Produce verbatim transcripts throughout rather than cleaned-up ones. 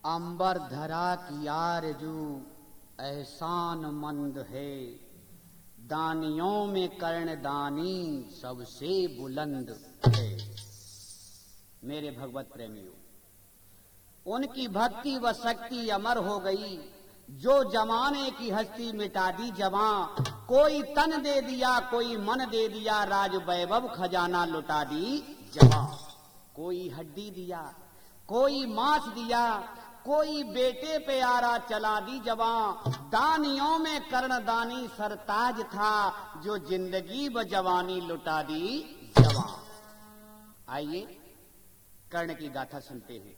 अंबर धरा की आरजू एहसान मंद है, दानियों में कर्ण दानी सबसे बुलंद है। मेरे भगवत प्रेमियों, उनकी भक्ति व शक्ति अमर हो गई, जो जमाने की हस्ती मिटा दी जवां। कोई तन दे दिया, कोई मन दे दिया, राज वैभव खजाना लुटा दी जवां। कोई हड्डी दिया, कोई मांस दिया, कोई बेटे पे आरा चला दी जवां। दानियों में कर्णदानी सरताज था, जो जिंदगी व जवानी लुटा दी जवां। आइए कर्ण की गाथा सुनते हैं।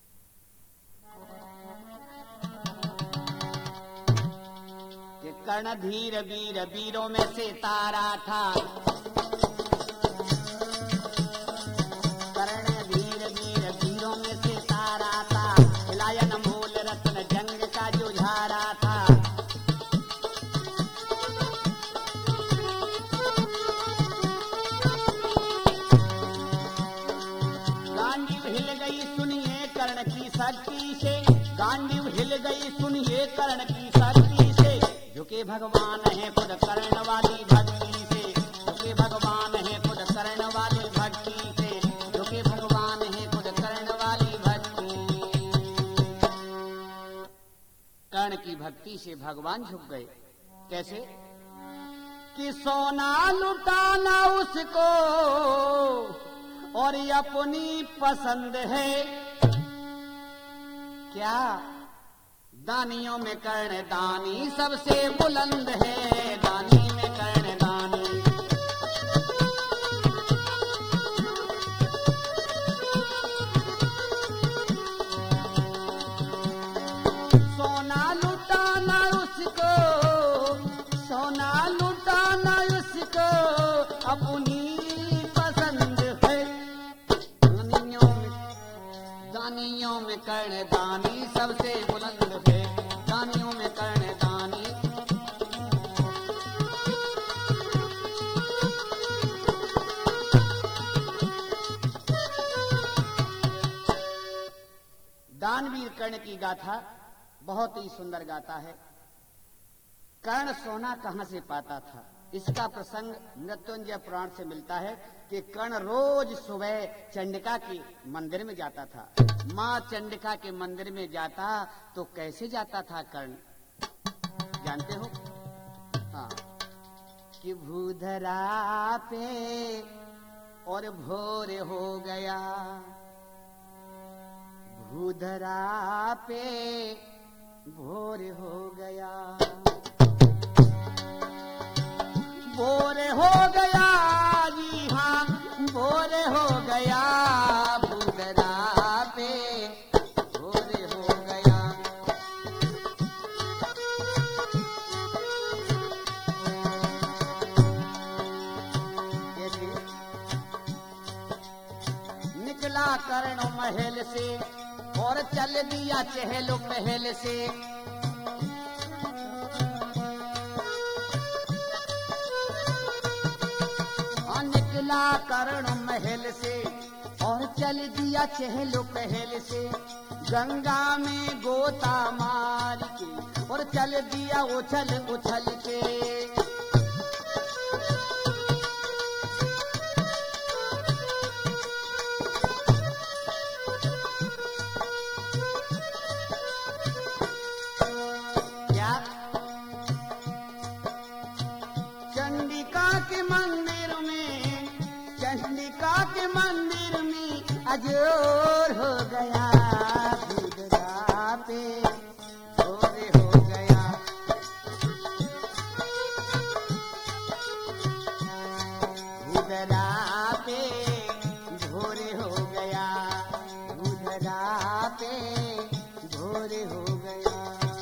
कि कर्ण धीर वीर वीरों में से तारा था, कर्ण धीर वीर वीरों में से तारा था, हिलायन मूल रत्न जंग का जुझारा था। गांडीव हिल गई सुनिए कर्ण की शक्ति से, गांडीव हिल गई सुनिए कर्ण की शक्ति से। झुके भगवान है खुद कर्ण वाली भक्ति से, झुके भगवान है खुद कर्ण वाली भक्ति से, झुके भगवान है खुद कर्ण वाली भक्ति। कर्ण की भक्ति से भगवान झुक गए। कैसे? कि सोना लुटाना उसको और अपनी पसंद है। क्या? दानियों में कर्ण दानी सबसे बुलंद है, दानी में कर्ण दानी। सोना लुटाना उसको, सोना लुटाना उसको अपनी पसंद है। दानियों में दानियों में कर्ण दानी सबसे बुलंद है, दानियों में कर्ण दानी। दानवीर कर्ण की गाथा बहुत ही सुंदर गाथा है। कर्ण सोना कहां से पाता था, इसका प्रसंग मृत्युंजय पुराण से मिलता है कि कर्ण रोज सुबह चंडिका के मंदिर में जाता था। माँ चंडिका के मंदिर में जाता तो कैसे जाता था कर्ण, जानते हो? हाँ, कि भूधरा पे और भोर हो गया, भूधरा पे भोर हो गया, भोर हो गया जी हाँ, भोर हो गया, भूधरा पे भोर हो गया। कैसे? निकला कर्ण महल से और चल दिया चहलो पहल से। निकला कर्ण महल से और चल दिया चहलो पहल से। गंगा में गोता मार के और चल दिया उछल उछल के। क्या? चंडिका के मंदिर में, चंडिका के मंदिर में अजोर हो गया, भूधरा पे भोर हो गया। भूधरा पे भोर हो गया, भूधरा पे भोर हो गया।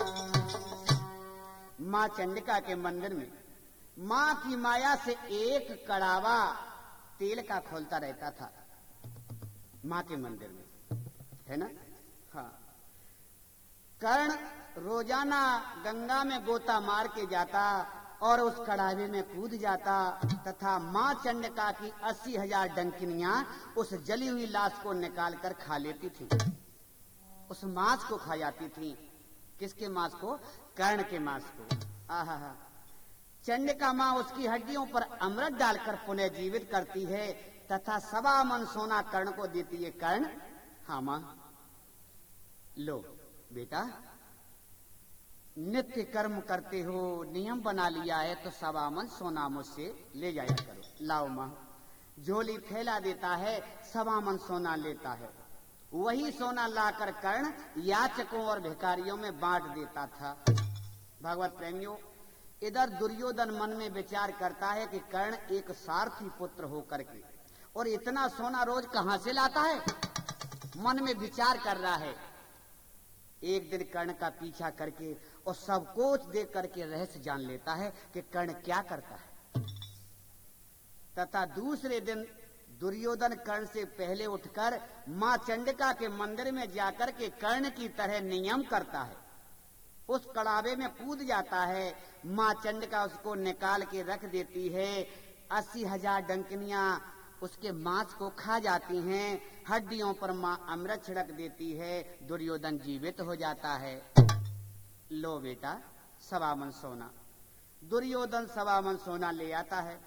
माँ चंडिका के मंदिर में माँ की माया से एक कड़ावा तेल का खोलता रहता था माँ के मंदिर में, है ना? हाँ। कर्ण रोजाना गंगा में गोता मार के जाता और उस कड़ावे में कूद जाता तथा माँ चंडिका की अस्सी हजार डंकिनियां उस जली हुई लाश को निकाल कर खा लेती थी। उस मांस को खा जाती थी। किसके मांस को? कर्ण के मांस को। आहा हा। चंडिका मां उसकी हड्डियों पर अमृत डालकर पुनः जीवित करती है तथा सवा मन सोना कर्ण को देती है। कर्ण, हाँ मां, लो बेटा, नित्य कर्म करते हो, नियम बना लिया है तो सवा मन सोना मुझसे ले जाया करो। लाओ मां। झोली फैला देता है, सवा मन सोना लेता है। वही सोना लाकर कर्ण याचकों और भिखारियों में बांट देता था। भगवत प्रेमियों, इधर दुर्योधन मन में विचार करता है कि कर्ण एक सारथी पुत्र होकर के और इतना सोना रोज कहां से लाता है, मन में विचार कर रहा है। एक दिन कर्ण का पीछा करके और सब कुछ देख करके रहस्य जान लेता है कि कर्ण क्या करता है। तथा दूसरे दिन दुर्योधन कर्ण से पहले उठकर मां चंडिका के मंदिर में जाकर के कर्ण की तरह नियम करता है। उस कड़ावे में कूद जाता है। मां चंडिका उसको निकाल के रख देती है। अस्सी हजार डंकनियां उसके मांस को खा जाती हैं। हड्डियों पर मां अमृत छिड़क देती है। दुर्योधन जीवित हो जाता है। लो बेटा, सवा मन सोना। दुर्योधन सवा मन सोना ले आता है।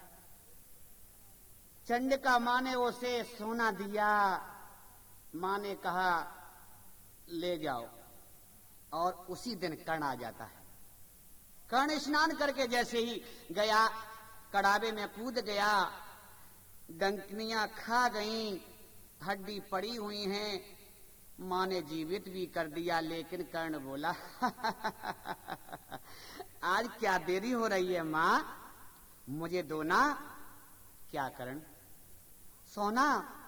चंडिका मां ने उसे सोना दिया। मां ने कहा ले जाओ, और उसी दिन कर्ण आ जाता है। कर्ण स्नान करके जैसे ही गया, कड़ावे में कूद गया, डंकनियां खा गईं, हड्डी पड़ी हुई हैं। मां ने जीवित भी कर दिया, लेकिन कर्ण बोला आज क्या देरी हो रही है मां, मुझे दो ना। क्या कर्ण? सोना?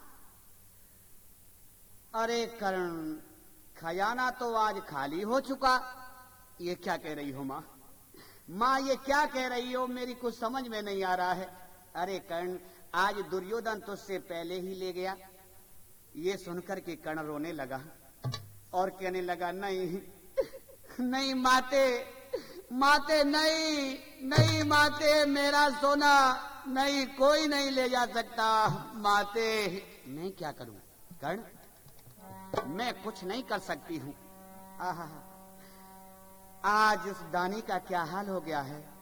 अरे कर्ण, खजाना तो आज खाली हो चुका। ये क्या कह रही हो मां? मां ये क्या कह रही हो, मेरी कुछ समझ में नहीं आ रहा है। अरे कर्ण, आज दुर्योधन तुझसे पहले ही ले गया। ये सुनकर के कर्ण रोने लगा और कहने लगा नहीं नहीं माते, माते नहीं, नहीं माते, मेरा सोना नहीं, कोई नहीं ले जा सकता माते। मैं क्या करूं कर्ण, मैं कुछ नहीं कर सकती हूं। आहा, आज इस दानी का क्या हाल हो गया है।